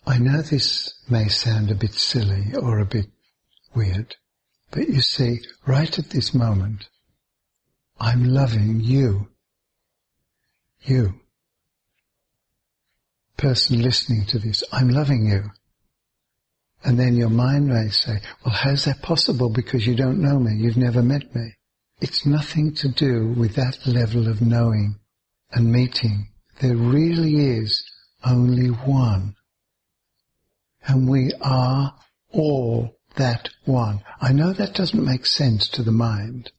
I know this may sound a bit silly or a bit weird, but you see, right at this moment, I'm loving you. You. Person listening to this, I'm loving you. And then your mind may say, well, how's that possible? Because you don't know me, you've never met me. It's nothing to do with that level of knowing and meeting. There really is only one. And we are all that one. I know that doesn't make sense to the mind.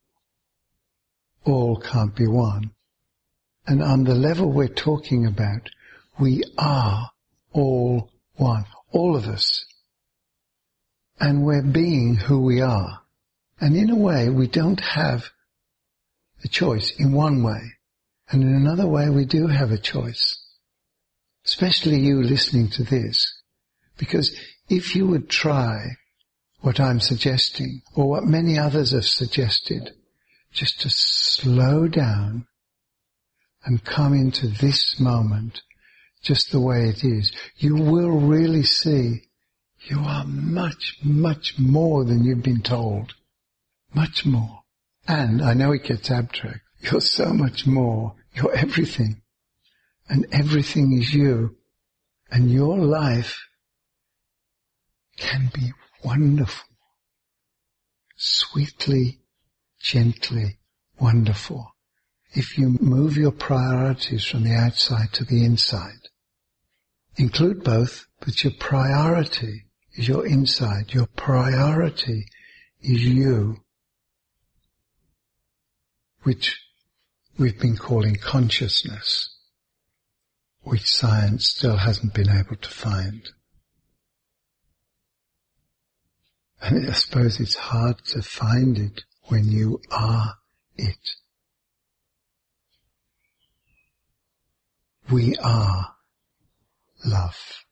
All can't be one. And on the level we're talking about, we are all one. All of us. And we're being who we are. And in a way, we don't have a choice in one way. And in another way, we do have a choice. Especially you listening to this. Because if you would try what I'm suggesting, or what many others have suggested, just to slow down and come into this moment, just the way it is, you will really see you are much, much more than you've been told. Much more. And I know it gets abstract. You're so much more. You're everything. And everything is you. And your life can be wonderful. Sweetly, gently wonderful. If you move your priorities from the outside to the inside. Include both, but your priority is your inside. Your priority is you, which we've been calling consciousness, which science still hasn't been able to find. And I suppose it's hard to find it when you are it. We are love.